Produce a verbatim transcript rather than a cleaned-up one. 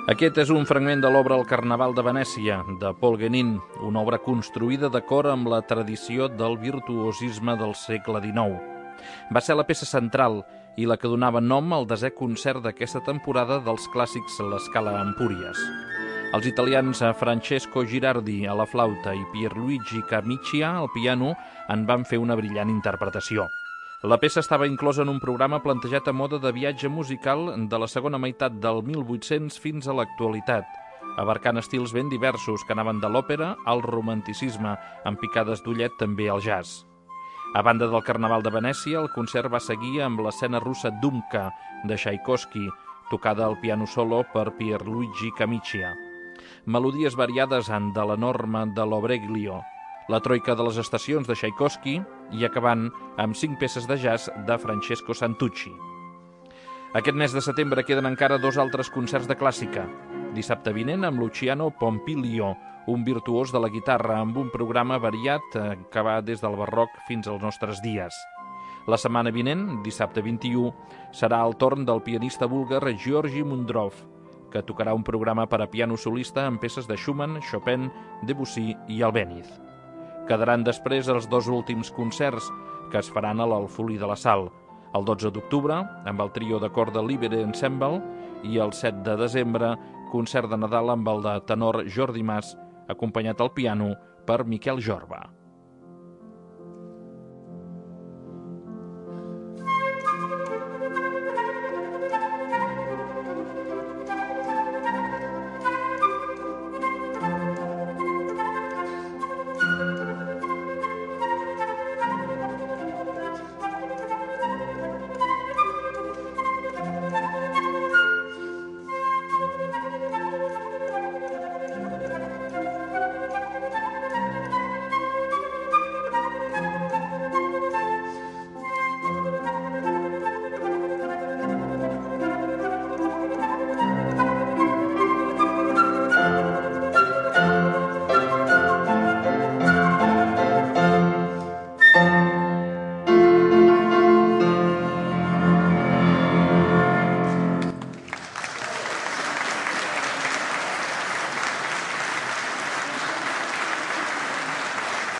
Aquest és un fragment de l'obra El Carnaval de Venècia, de Paul Guénin, una obra construïda d'acord amb la tradició del virtuosisme del segle dinou. Va ser la peça central i la que donava nom al desè concert d'aquesta temporada dels clàssics La Scala a Empúries. Els italians Francesco Girardi a la flauta i Pierluigi Camiccia al piano en van fer una brillant interpretació. La peça estava inclosa en un programa plantejat a mode de viatge musical de la segona meitat del mil vuit-cents fins a l'actualitat, abarcant estils ben diversos que anaven de l'òpera al romanticisme, amb picades d'ullet també al jazz. A banda del Carnaval de Venècia, el concert va seguir amb l'escena russa Dumka, de Tchaikovsky, tocada al piano solo per Pierluigi Camiccia. Melodies variades en de la norma de l'Obreglio, la troika de les estacions de Tchaikovsky i acabant amb cinc peces de jazz de Francesco Santucci. Aquest mes de setembre queden encara dos altres concerts de clàssica. Dissabte vinent amb Luciano Pompilio, un virtuós de la guitarra amb un programa variat que va des del barroc fins als nostres dies. La setmana vinent, dissabte vint-i-u, serà el torn del pianista búlgar Georgi Mundrov, que tocarà un programa per a piano solista amb peces de Schumann, Chopin, Debussy i Albéniz. Quedaran després els dos últims concerts que es faran a l'Alfolí de la Sal, el dotze d'octubre amb el trio de corda Libere Ensemble i el set de desembre concert de Nadal amb el de tenor Jordi Mas, acompanyat al piano per Miquel Jorba.